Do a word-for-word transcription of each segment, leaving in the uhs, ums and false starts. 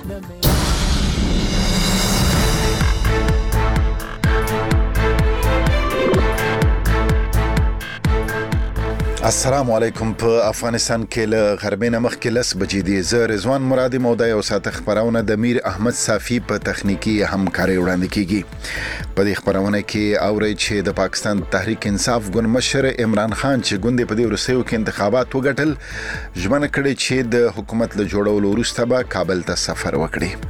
السلام علیکم. په افغانستان کې له غربي نه مخکې لس بجې دي. زه رضوان مرادي مودا یو ساعت خبرونه د میر احمد صافي په تخنیکی همکاري وړاندې کیږي. په دې خبرونه کې اوري چې د پاکستان تحریک انصاف ګوند مشر عمران خان چې ګوند په دې ورسېو کې انتخابات وګټل، ژمنه کړې چې د حکومت له جوړولو وروسته به کابل ته سفر وکړي.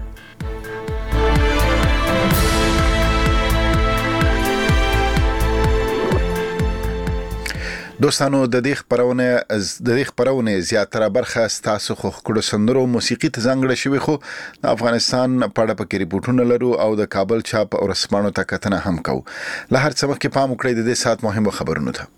دوستانو، د دې خبرونه د دې خبرونه زیاتره برخه ستاسو خو کړو سندرو موسیقي ته ځانګړې شوی، خو د افغانستان په اړه پکې ریپورتونه لرو او د کابل چاپ او رسمانو ته کتنه هم کوو. له هر څه مخکې پام وکړئ د دې سات مهمو خبرونو ته.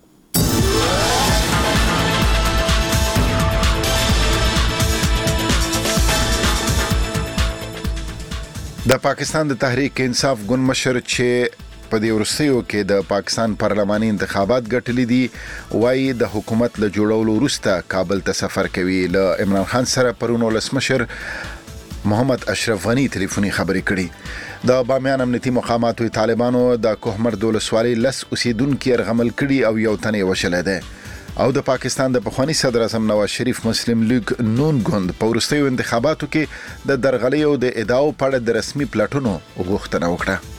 د پاکستان د تحریک انصاف ګوند مشر چې په دې ورسېو کې د پاکستان پارلماني انتخابات ګټلې دي، وايي د حکومت له جوړولو وروسته کابل ته سفر کوي. له عمران خان سره پرون ولسمشر محمد اشرف غنی ټلیفوني خبرې کړي. د بامیان امنیتي مقاماتو طالبانو د کوهمرد ولسوالۍ لس اوسیدونکو يرغمل کړي او یو تنې وشلې ده. او د پاکستان د پخوانی صدر اعظم نواز شریف مسلم لیگ نون ګوند په وروستیو انتخاباتو کې د درغلیو د ادعاو په اړه د رسمي پلاټونو غوښتنه وکړه.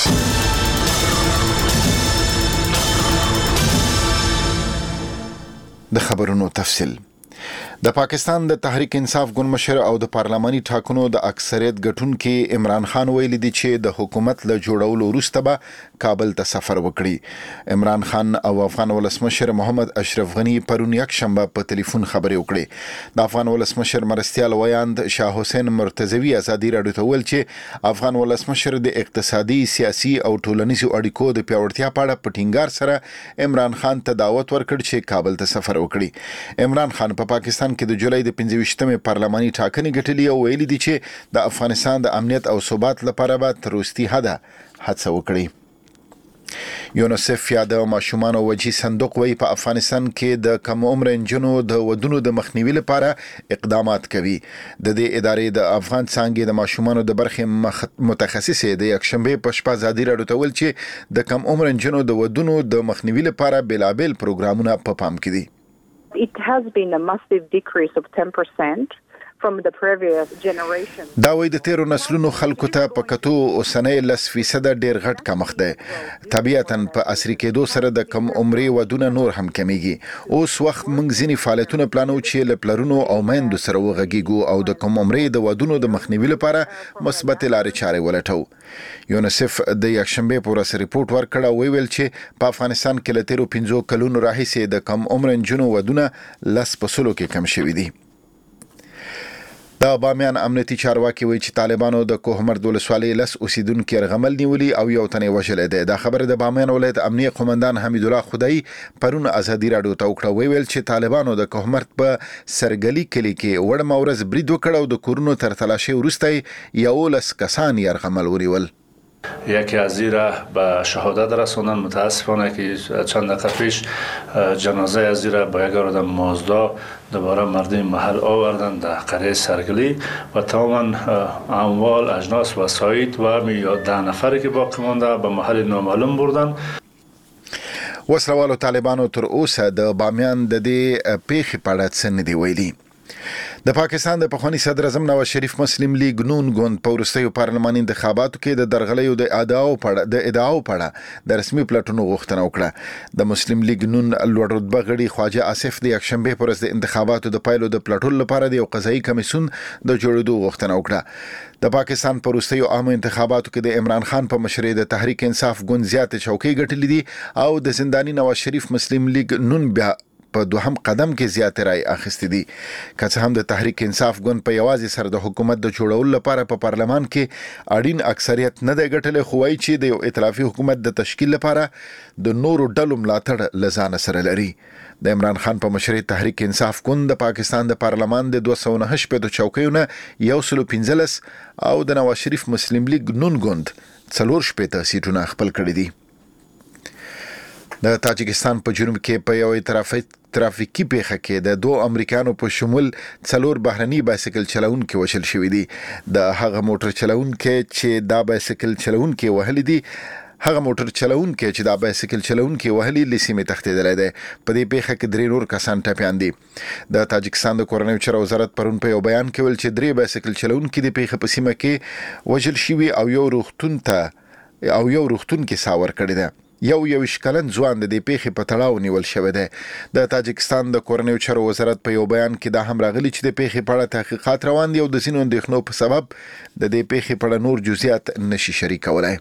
د خبرونو تفصیل. د پاکستان د تحریک انصاف ګوند مشر او د پارلماني ټاکنو د اکثریت ګټونکي عمران خان ویلي دي چې د حکومت له جوړولو وروسته به کابل ته سفر وکړي. عمران خان او افغان ولسمشر محمد اشرف غنی پرون یک شنبه په ټلیفون خبرې وکړې. د افغان ولسمشر مرستیال ویاند شاه حسین مرتضوی ازادي راډیو ته ویل چې افغان ولسمشر د اقتصادي، سیاسي او ټولنیزو اړیکو د پیاوړتیا په اړه په ټینګار سره عمران خان ته دعوت ورکړ چې کابل ته سفر وکړي. عمران خان په پاکستان کې د جولای د پنځه ویشتمې پارلماني ټاکنې ګټلې او ویلي دي چې د افغانستان د امنیت او ثبات لپاره به تر وروستي حده هڅه وکړي. یونیسف یا د ماشومانو وجهي صندوق وایي په افغانستان کې د کم عمر نجونو د ودونو د مخنیوي لپاره اقدامات کوي. د دې ادارې د افغان څانګې د ماشومانو د برخې متخصصې د یکشنبه په شپه ازادي راډیو ته ویل چې د کم عمر نجونو د ودونو د مخنیوي لپاره بلابل پروګرامونه په پام کې دي. It has been a massive decrease of ten percent from the previous generation. دا وایي د تیرو نسلونو خلکو ته په کتو اوسنۍ لس فیصد ډیر غټ کمښت دی. طبیعتاً په عصري کېدو سره د کم عمري ودونه نور هم کمیږي. اوس وخت موږ ځینې فعالیتونه پلانو چې له پلرونو او میندو سره وغږیږو او د کم عمري د ودونو د مخنیوي لپاره مثبت لارې چارې ولټو. یونیسف د یکشنبه په ورځ ریپورت ورکړ او ویل چې په افغانستان کې له تیرو پنځو کلونو راهیسې د کم عمر نجونو ودونه لس په سلو کې کم شوي دي. د بامیان امنیتي چارواکي وایي چې طالبانو د کوهمرد ولسوالۍ لس اوسیدونکو يرغمل نیولي او یو تنې وژلې ده. دا خبره د بامیان ولایت امنیه قومندان حمید الله خدای پرون ازادي راډیو ته وکړه. ویل چې طالبانو د کوهمرد په سرګلی کلی کې وړ مورز برید وکړ او د کورونو تر تلاشي وروسته یو لس کسان يرغمل ونیول. یکی از زیرا به شهادت رساندن. متاسفانه که چند دقیقه پیش جنازه از زیرا با یک آدم مازدا دوباره مردم محل آوردن در قریه سرگلی و تماما اموال، اجناس، وسایط و ده نفری که باقی مانده به محل نامعلوم بردن. وسلوالو طالبانو تر اوسه د بامیان د دې پیښې په اړه څه نه دی ویلي. د پاکستان د پخوانی صدر اعظم نواز شریف مسلم لیگ نون ګوند په وروستیو پارلماني انتخاباتو کې د درغلیو د ادعاو په د ادعاو په اړه د رسمي پلاټونو غوښتنه وکړه. د مسلم لیگ نون لوړ رتبه غړي خواجه آصف د یکشنبه پر ورځ د انتخاباتو د پایلو د پلاټون لپاره د یو قضایي کمیسیون د جوړېدو غوښتنه وکړه. د پاکستان په وروستیو عامه انتخاباتو کې د عمران خان په مشرۍ د تحریک انصاف ګوند زیات چوکۍ ګټلې دي او د زنداني نواز شریف مسلم لیگ نون بیا په دوهم قدم کې زیات رای اخیستې دي. که څه هم د تحریک انصاف ګوند په یوازې سر د حکومت د جوړولو لپاره په پارلمان کې اړین اکثریت نه دی ګټلی، خو وایي چې د یو ائتلافي حکومت د تشکیل لپاره د نورو ډلو ملاتړ له ځانه سره لري. د عمران خان په مشرۍ تحریک انصاف ګوند د پاکستان د پارلمان د دوه سوه نهه شپېتو چوکیونه یو سل پنځلس او د نواز شریف مسلم لیگ نون ګوند څلور شپېته سیټونه خپل کړي دي. د تاجکستان په جنوب کې په یو ترافیک ترافیکي پیښه کې د دوه امریکایانو په شمول څلور بهرني بایسکل چلونکي وشل شوي دي. د هغه موټر چلونکي چې دا بایسکل چلونکي وهلي دي هغه موټر چلونکي چې دا بایسکل چلونکي وهلي لسیمه تختیدل دي. په دې پیښه کې درې نور کسان ټپيان دي. د تاجکستان د کورنیو چارو وزارت پرون په یو بیان کې ویل چې درې بایسکل چلونکي د پیښه په سیمه کې وژل شوي او یو روغتون ته او یو روغتون کې ساور کړی دی. یو یو شکلن ځوان د دې پیښې په تړاو نیول شوی دی. د تاجکستان د کورنیو چارو وزارت په یو بیان کې دا هم راغلی چې د پیښې په اړه تحقیقات روان دي او د ځینو اندېښنو په سبب د دې پیښې په اړه نور جزئیات نشي شریکولای.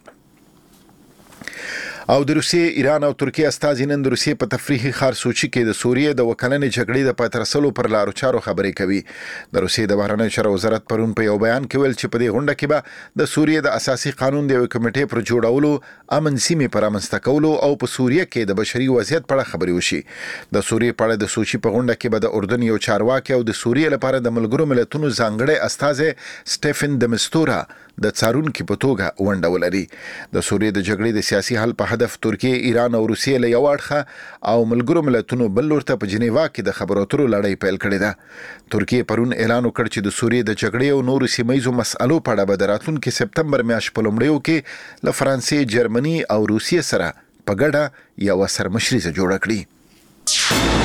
او د روسیې، ایران او ترکیه استازي نن د روسیې په تفریحي ښار سوچي کې د سوریې د وکلنې جګړې د پای ته رسولو پر لارو چارو خبرې کوي. د روسیې د بهرنیو چارو وزارت پرون په یو بیان کې ویل چې په دې غونډه کې به د سوریې د اساسي قانون د یو کمیټې پر جوړولو، امن سیمې پر رامنځته کولو او په سوریې کې د بشري وضعیت په اړه خبرې وشي. د سوریې په اړه د سوچي په غونډه کې به د اردن یو چارواکي او د سوریې لپاره د ملګرو ملتونو ځانګړی استازی سټيفن د مستورا د څارونکو په توګه ونډه ولري. د سوریې د جګړې د سیاسي حل په هدف ترکیه، ایران او روسیې له یو اړخه او ملګرو ملتونو بل لورته په جنیوا کې د خبرو اترو لړۍ پیل کړې ده. ترکیه پرون اعلان وکړ چې د سوریې د جګړې او نورو سیمه‌یزو مسألو په اړه به د راتلونکي سپتمبر میاشتې په لومړیو کې له فرانسې، جرمني او روسیې سره په ګډه یو سرمشریزه جوړه کړي.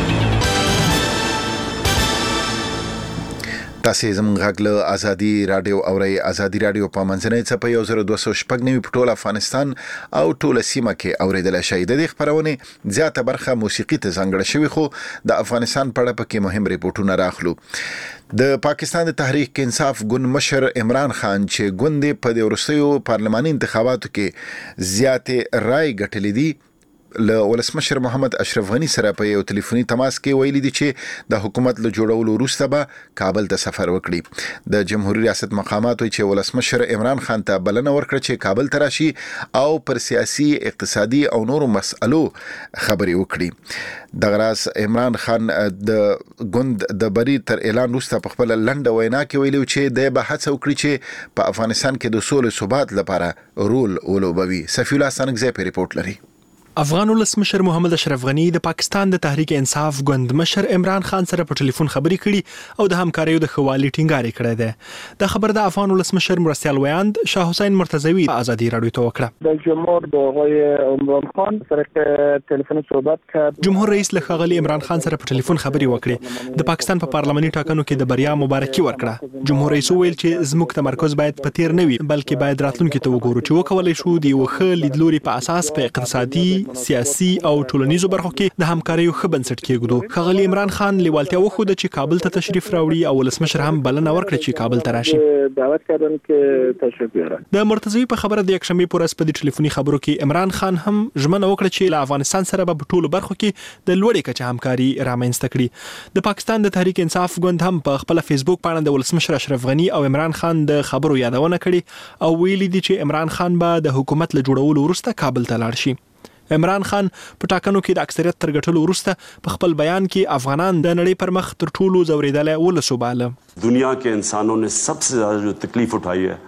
تاسو زموږ غږ له ازادي رادیو اورئ. ازادي رادیو په منځنۍ څپه یو زر دوه سوه شپږ نوي په ټول افغانستان او ټول سیمه کې اوریدل شي. د دې خبرونه زیاته برخه موسیقي ته ځانګړې شوی، خو د افغانستان په اړه پکې مهم ریپورتونه راخلو. د پاکستان د تحریک انصاف ګوند مشر عمران خان چې ګوند په د وروستیو پارلماني انتخاباتو کې زیاتې رای ګټلې دي، له ولسمشر محمد اشرف غنی سره په یو ټلیفوني تماس کې ویلي دي چې د حکومت له جوړولو وروسته به کابل ته سفر وکړي. د جمهوریت ریاست مقامات وایي چې ولسمشر عمران خان ته بلنه ورکړه چې کابل ته راشي او پر سیاسي، اقتصادي او نورو مسألو خبرې وکړي. دغه راز عمران خان د ګوند د بری تر اعلان وروسته په خپل لنډه وینا کې ویلي چې د به هڅه وکړي چې په افغانستان کې د سولې ثبات لپاره رول ولوبوي. سفی الله سنگزی په ریپورت لري. افغان ولسمشر محمد اشرف غنی د پاکستان د تحریک انصاف ګوند مشر عمران خان سره په ټلیفون خبرې کړي او د همکاریو د خوالي ټینګاري کړې ده. د خبر د افغان ولسمشر مرستیال ویاند شاه حسین مرتضوی آزادی رادیو ته وکړه. د جمهور د آقای عمران خان سره تلیفون صحبت کرد. جمهور رئیس له ښاغلي عمران خان سره په ټلیفون خبرې وکړې. د پاکستان په پارلماني ټاکنو کې د بریا مبارکي ورکړه. جمهور رئیس ویل چې زموږ تمرکز باید په تیر نه وي، بلکې باید راتلونکي ته وګورو چې وکولای شو د یو ښه لیدلوري په اساس په اقتصادي، سیاسي او ټولنیزو برخو کې د همکاریو ښه بنسټ کېږدو. ښاغلي عمران خان لیوالتیا وښوده چې کابل ته تشریف راوړي او ولسمشر هم بلنه ورکړه چې کابل ته راشي. دعوت کردن که تشریف بیارن. د مرتضوی په خبره د یکشنبه پر ورځ په دې ټلیفوني خبرو کې عمران خان هم ژمنه وکړه چې له افغانستان سره به په ټولو برخو کې د لوړې کچې همکاري رامنځته کړي. د پاکستان د تحریک انصاف ګوند هم په خپل فیسبوک باندې د ولسمشر اشرف غنی او عمران خان د خبرو یادونه کړې او ویلي دي چې عمران خان به د حکومت له جوړولو وروسته کابل ته لاړ شي. عمران خان په ټاکنو کې د اکثریت تر ګټلو وروسته په خپل بیان کې افغانان د نړۍ پر مخ تر ټولو زوریدلې ولس وباله. دنیا کې انسانوں نے سب سے زیادہ جو تکلیف اٹھائی ہے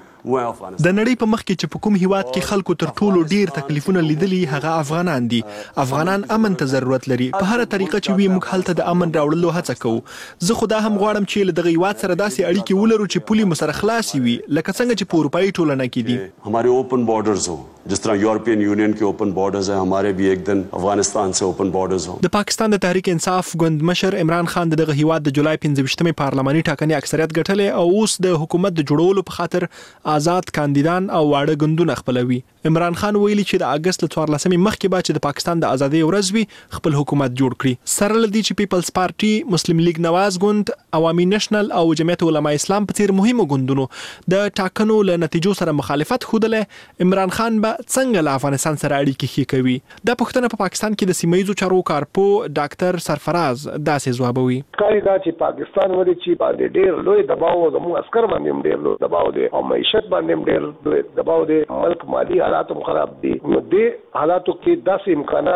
د نړۍ په مخ کې چې په کوم هیواد کې خلکو تر ټولو ډیر تکلیفونه لیدلي هغه افغانان دي. افغانان امن ته ضرورت لري. په هر طریقه چې وي موږ هلته د امن راوړلو هڅه کوو. زه خو دا هم غواړم چې له دغه هیواد سره داسې اړیکې ولرو چې پولي مو سره خلاصې وي لکه څنګه چې په اروپایي ټولنه کې دي. हमारे open borders हो जिस तरह European Union के open borders हैं, हमारे भी एक दिन अफगानिस्तान से ओपन बॉर्डर्स हो. د پاکستان د تحریک انصاف ګوند مشر عمران خان دغه هیواد د جولای پنځه ویشتمې پارلماني ټاکنې اکثریت ګټلې او اوس د حکومت د جوړولو په خاطر آزاد کاندیدان او واړه ګوندونه خپلوي. عمران خان ویلي چې د اگست له څوارلسمې مخکې به چې د پاکستان د ازادۍ ورځ وي خپل حکومت جوړ کړي. سره له دې چې پیپلز پارټي، مسلم لیگ نواز ګوند، عوامي نېشنل او جمعیت علماء اسلام په څیر مهمو ګوندونو د ټاکنو له نتیجو سره مخالفت خوده، عمران خان به څنګه له افغانستان سره اړیکې ښې کوي؟ دا پوښتنه په پاکستان کې د سیمه‌ییزو چارو کارپو ډاکټر سرفراز داسې ځوابوي. کاری دا چې پاکستان ولې چې باندې ډېر لوی دباو زموږ عسکر باندې هم ډېر لوی دباو دی او معیشت باندې هم ډېر لوی دباو دی. ملک مالی حالات هم خراب دي. نو دې حالاتو کې داسې امکانات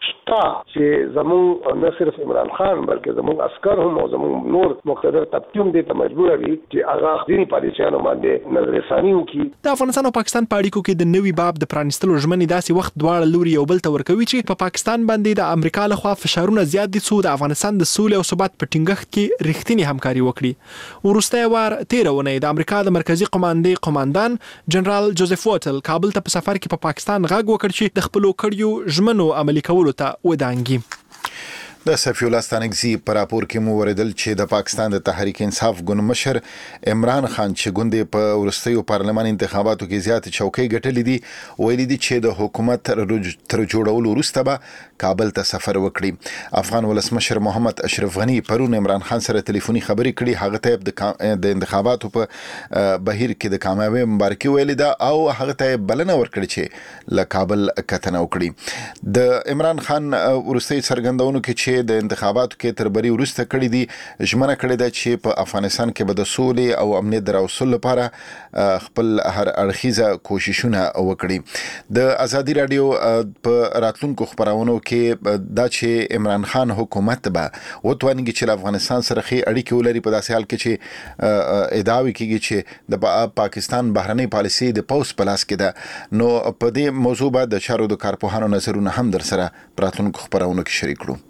شته چې زموږ نه صرف عمران خان بلکې زموږ عسكر هم او زموږ نور مقتدر طبقه هم دې ته مجبور دي چې هغه دیني پالیسیانو باندې نظرثاني وکړي. د افغانستان او پاکستان په اړیکو کې د نوي باب د پرانیستلو ژمنې داسې وخت دواړه لوري یو بل ته ورکوي چې په پا پاکستان باندې د امریکا لخوا فشارونه زیات دي څو د افغانستان د سولې او ثبات په ټینګښت کې رښتینی همکاري وکړي. وروسته وار تیر ونې د امریکا د مرکزی قوماندې قوماندان جنرال جوزف وټل کابل ته په سفر کې په پا پاکستان غږ وکړ چې د خپلو کړیو ژمنو عملي کولو ته ودانګي. د صفی الله ستانکزي پر راپور کې مو وردل چې د پاکستان د تحریک انصاف ګوند مشر عمران خان چې ګوند په ورستیو پارلمان انتخاباتو کې زیات چوکۍ ګټلې دي ویلي دي چې د حکومت تر جوړولو وروسته به کابل ته سفر وکړي. افغان ولسمشر محمد اشرف غنی پرون عمران خان سره ټلیفوني خبرې کړې. هغه ته د انتخاباتو په بهیر کې د کامیابی مبارکي ویلې ده او هغه ته بلنه ورکړه چې له کابل کتنه وکړي. د عمران خان ورستي څرګندونو کې چې د انتخاباتو کې تربري ورسته کړی دي ژمنه کړې ده چې په افغانستان کې به د سولې او امنیت دراوصل لپاره خپل هر اړخیزه کوششونه وکړي. د ازادي رادیو په راتلونکو خبرونو کې دا چې عمران خان حکومت به وتوانګي چې افغانستان سره خې اړیکې ولري په داسې حال کې چې ادعاوي کیږي چې د پاکستان بهرنۍ پالیسي د پوس پلاس کې ده. نو په دې موضوع باندې د چارو د کارپوهانو نظرونه هم در سره راتلونکو خبرونو کې شریک کړو.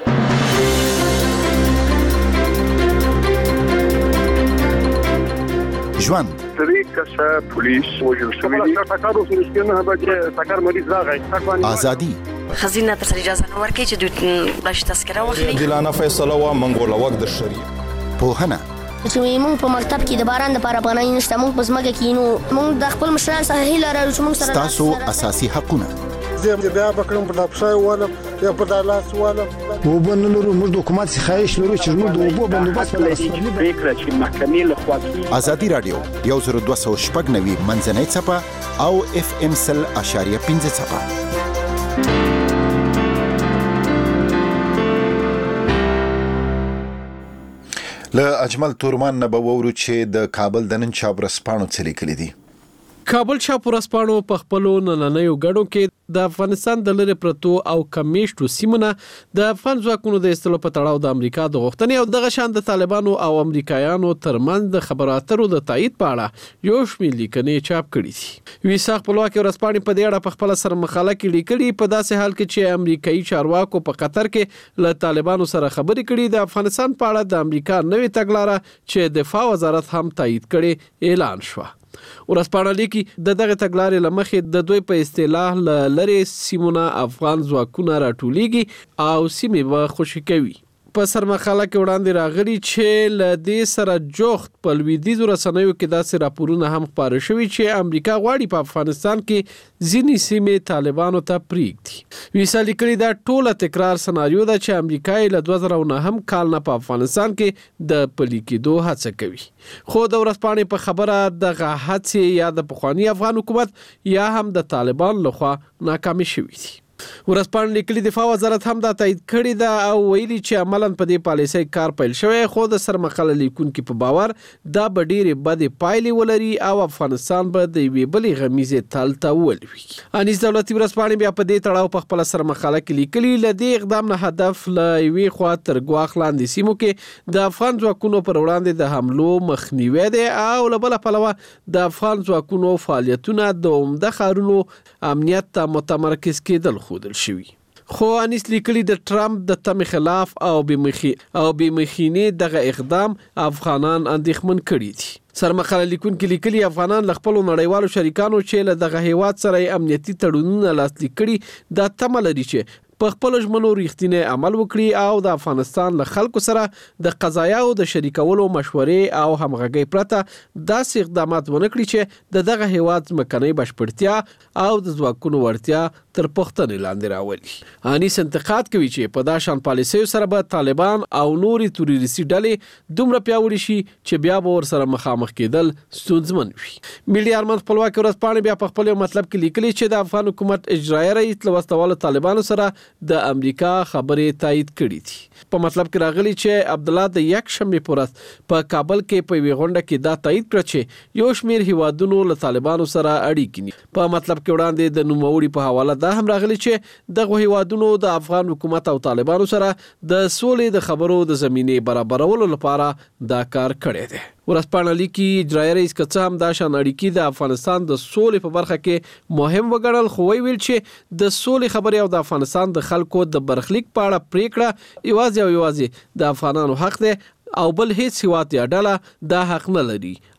ژوند طریقه پولیس وجل شوی دی تاکارو سرسکنه به تاکار مریض راغی ازادي خزینه تر اجازه نه ورکړي چې دوی بلش تذکره واخلي. دلانه فیصله وا منګول وخت د شریعه پوهنه چې موږ په مکتب کې د باران لپاره پناه نشته موږ په ځمکه کې نو موږ د خپل مشران سره هیله لرو چې موږ سره تاسو اساسي حقونه زه بیا بکرم په لپسای واله یا په دالاس واله وبنلرو موږ د حکومت څخه خواهش لرو چې موږ د وبو بندوبست لرو فکر چې محکمې له خوا ازادي رادیو یو زر دوه سوه شپږ نوي منځنۍ څپه او اف ام سل اشاریه پنځه څپه. له اجمل تورمان نه به وورو چې د کابل د نن چاپ رسپانو څه لیکلي دي. کابل چاپ ورسپانو په خپلو نننیو ګډو کې د افغانستان د لری پرتو او کمیشتو سیمونه د افغان ځواکونو د استلو په تړاو د امریکا د غوښتنې او دغه شان د طالبانو او امریکایانو ترمنځ د خبرو اترو د تایید په اړه یو شمېر لیکنې چاپ کړي دي. ویسا خپلواکي ورسپانې په دې اړه په خپل سر مخاله کې لیکلي په داسې حال کې چې امریکایي چارواکو په قطر کې له طالبانو سره خبرې کړي د افغانستان په اړه د امریکا نوې تګلاره چې دفاع وزارت هم تایید کړي اعلان شو. ورسپانه لیکي د دغه تګلارې لمخې د دوی په اصطلاح لری سیمونه افغان ځواکونه راټولېږي او سیمې به خوشي کوي. په سرمخاله کې وړاندې راغلي چې ل دې سره جوخت په لویدیځو رسنیو کې داسې راپورونه هم خپاره شوي چې امریکا غواړي په افغانستان کې ځینې سیمې طالبانو ته پریږدي. ویسا لیکلي دا ټوله تکرار سناریو ده چې امریکا له دوه زره نهم کال نه په افغانستان کې د پلي کېدو هڅه کوي. خو د ورځپاڼې په خبره دغه هڅې یا د پخواني افغان حکومت یا هم د طالبان لخوا ناکامې شوي دي. ورځپاڼې لیکلي دفاع وزارت هم دا تایید کړی ده او ویلي چې عملاً په دې پالیسۍ کار پیل شوی خو د سرمقاله لیکونکي په باور دا به ډېرې بدې پایلې ولري او افغانستان به د یوې بلې غمیزې تل ته ولوي. انیس دولتي ورځپاڼې بیا په دې تړاو په خپله سرمقاله کې لیکلي له دې اقدام نه هدف له یوې خوا تر ګواښ لاندې سیمو کې د افغان ځواکونو پر وړاندې د حملو مخنیوی دی او له بله پلوه د افغان ځواکونو فعالیتونه د عمده ښارونو امنیت ته متمرکز کېدل ښودل شوي. خو انیس لیکلي د ټرمپ د تمې خلاف او بېمخي او بېمخینې دغه اقدام افغانان اندېښمن کړي دي. سرمقاله لیکونکي لیکلي افغانان له خپلو نړیوالو شریکانو چې له دغه هیواد سره امنیتي تړونونه لاسلیک کړي دا تمه لري چې په خپل ژمنو ریښتینی عمل وکړي او د افغانستان له خلکو سره د قضایاو د شریکولو مشورې او همغږۍ پرته داسې اقدامات ونه کړي چې د دغه هیواد ځمکنۍ بشپړتیا او د ځواکونو وړتیا تر پوښتنې لاندې راولي. انیس انتقاد کوي چې په دا شان پالیسیو سره به طالبان او نورې توریستي ډلې دومره پیاوړي شي چې بیا به ورسره مخامخ کېدل ستونزمن وي. ملي ارمان خپلواکي ورځپاڼې بیا په خپل مطلب کې لیکلي چې د افغان حکومت اجرایي رئیس له وسله والو طالبانو سره د امریکا خبرې تایید کړې دي. په مطلب کې راغلي چې عبد الله د یک شنبه پورس په کابل کې په وی غونډه کې دا تایید کړ چې یو شمیر هیوادونو له طالبانو سره اړیکې نیولې. په مطلب کې وړاندې د نوموړي په حواله دا هم راغلي چې دغه هیوادونو د افغان حکومت او طالبانو سره د سولې د خبرو د زمینې برابرولو لپاره دا کار کړی دی. ورځپاڼه لیکي اجرایي رئیس که څه هم دا شان اړیکې د افغانستان د سولې په برخه کې مهم وګڼل، خو ویل چې د سولې خبرې او د افغانستان د خلکو د برخلیک په اړه پریکړه یوازې او یوازې د افغانانو حق دی او بل هیڅ هیواد یا ډله دا حق نه لري